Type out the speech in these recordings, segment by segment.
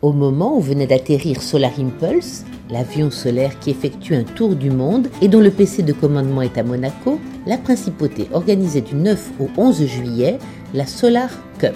Au moment où venait d'atterrir Solar Impulse, l'avion solaire qui effectue un tour du monde et dont le PC de commandement est à Monaco, la Principauté organisait du 9 au 11 juillet la Solar Cup.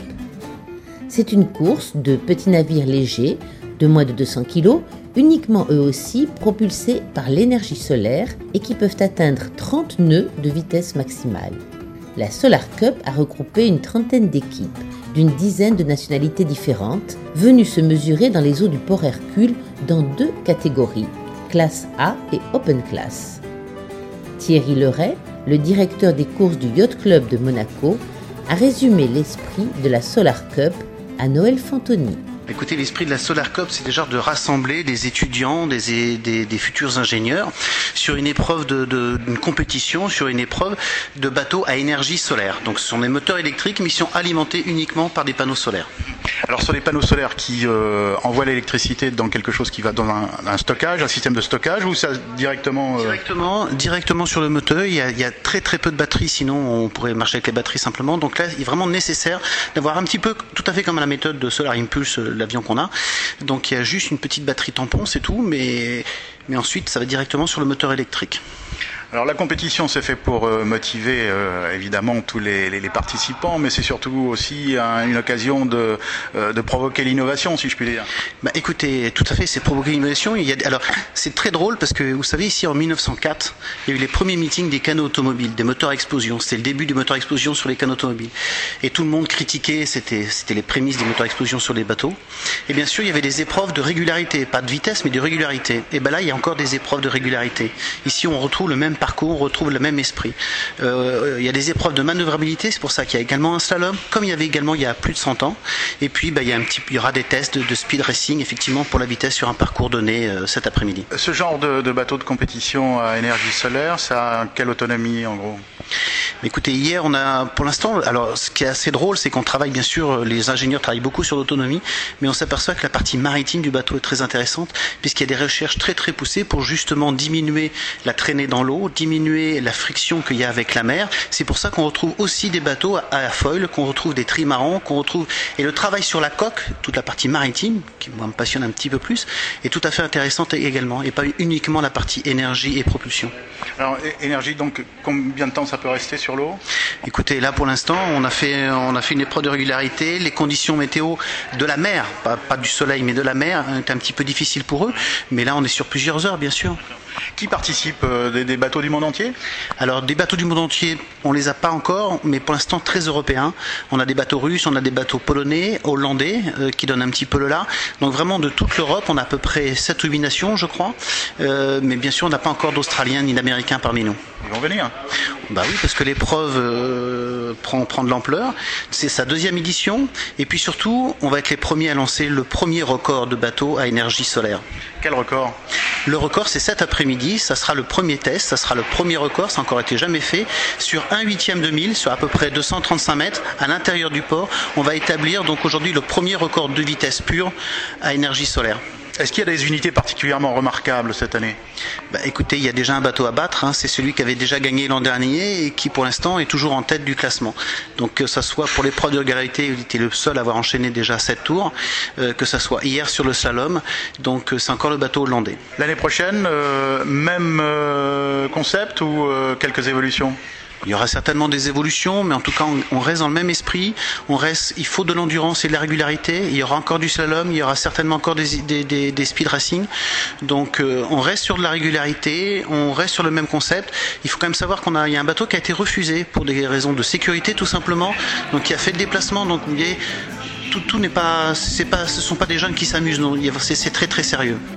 C'est une course de petits navires légers, de moins de 200 kg, uniquement eux aussi propulsés par l'énergie solaire et qui peuvent atteindre 30 nœuds de vitesse maximale. La Solar Cup a regroupé une trentaine d'équipes, d'une dizaine de nationalités différentes, venues se mesurer dans les eaux du port Hercule dans 2 catégories, classe A et Open Class. Thierry Leray, le directeur des courses du Yacht Club de Monaco, a résumé l'esprit de la Solar Cup à Noël Fantoni. Écoutez, l'esprit de la Solar Cup, c'est déjà de rassembler des étudiants, des futurs ingénieurs sur une épreuve d'une compétition, sur une épreuve de bateaux à énergie solaire. Donc ce sont des moteurs électriques, mais ils sont alimentés uniquement par des panneaux solaires. Alors sur les panneaux solaires qui envoient l'électricité dans quelque chose qui va dans un stockage, un système de stockage, ou ça directement Directement sur le moteur. Il y a très très peu de batteries, sinon on pourrait marcher avec les batteries simplement. Donc là, il est vraiment nécessaire d'avoir un petit peu, tout à fait comme à la méthode de Solar Impulse, l'avion qu'on a. Donc il y a juste une petite batterie tampon, c'est tout, mais ensuite ça va directement sur le moteur électrique. Alors la compétition c'est fait pour motiver évidemment tous les participants, mais c'est surtout aussi une occasion de provoquer l'innovation, si je puis dire. Écoutez, tout à fait, c'est provoquer l'innovation. Alors c'est très drôle parce que vous savez, ici en 1904, il y a eu les premiers meetings des canaux automobiles, des moteurs à explosion. C'était le début du moteur à explosion sur les canaux automobiles. Et tout le monde critiquait, c'était les prémices des moteurs à explosion sur les bateaux. Et bien sûr, il y avait des épreuves de régularité, pas de vitesse, mais de régularité. Et là, il y a encore des épreuves de régularité. Ici, on retrouve le même parcours, on retrouve le même esprit. Il y a des épreuves de manœuvrabilité, c'est pour ça qu'il y a également un slalom, comme il y avait également il y a plus de 100 ans. Et puis il y aura des tests de speed racing, effectivement, pour la vitesse sur un parcours donné cet après-midi. Ce genre de bateau de compétition à énergie solaire, ça a quelle autonomie en gros ? Écoutez, hier on a, pour l'instant, alors ce qui est assez drôle, c'est qu'on travaille bien sûr, les ingénieurs travaillent beaucoup sur l'autonomie, mais on s'aperçoit que la partie maritime du bateau est très intéressante, puisqu'il y a des recherches très très poussées pour justement diminuer la traînée dans l'eau, diminuer la friction qu'il y a avec la mer. C'est pour ça qu'on retrouve aussi des bateaux à foil, qu'on retrouve des trimarans, et le travail sur la coque, toute la partie maritime, qui moi me passionne un petit peu plus, est tout à fait intéressante également, et pas uniquement la partie énergie et propulsion. Alors énergie, donc combien de temps ça peut rester sur l'eau ? Écoutez, là pour l'instant, on a fait une épreuve de régularité. Les conditions météo de la mer, pas du soleil, mais de la mer, est un petit peu difficile pour eux. Mais là, on est sur plusieurs heures, bien sûr. Qui participe des bateaux du monde entier ? Alors des bateaux du monde entier, on les a pas encore, mais pour l'instant très européens. On a des bateaux russes, on a des bateaux polonais, hollandais, qui donnent un petit peu le là. Donc vraiment de toute l'Europe, on a à peu près 7 ou 8 nations, je crois. Mais bien sûr, on n'a pas encore d'Australiens ni d'Américains parmi nous. Ils vont venir. Bah oui, parce que l'épreuve prend de l'ampleur. C'est sa 2e édition. Et puis surtout, on va être les premiers à lancer le premier record de bateau à énergie solaire. Quel record ? Le record, c'est cet après-midi. Ça sera le premier test. Ça sera le premier record. Ça n'a encore été jamais fait. Sur 1/8 de mille, sur à peu près 235 mètres, à l'intérieur du port, on va établir donc aujourd'hui le premier record de vitesse pure à énergie solaire. Est-ce qu'il y a des unités particulièrement remarquables cette année ? Écoutez, il y a déjà un bateau à battre, c'est celui qui avait déjà gagné l'an dernier et qui pour l'instant est toujours en tête du classement. Donc que ça soit pour l'épreuve de régularité, il était le seul à avoir enchaîné déjà 7 tours, que ça soit hier sur le slalom, donc c'est encore le bateau hollandais. L'année prochaine, même concept ou quelques évolutions ? Il y aura certainement des évolutions, mais en tout cas, on reste dans le même esprit. Il faut de l'endurance et de la régularité. Il y aura encore du slalom, il y aura certainement encore des speed racing. Donc, on reste sur de la régularité, on reste sur le même concept. Il faut quand même savoir il y a un bateau qui a été refusé pour des raisons de sécurité, tout simplement. Donc, qui a fait le déplacement. Donc, vous voyez, tout n'est pas, ce sont pas des jeunes qui s'amusent. Non, c'est très très sérieux.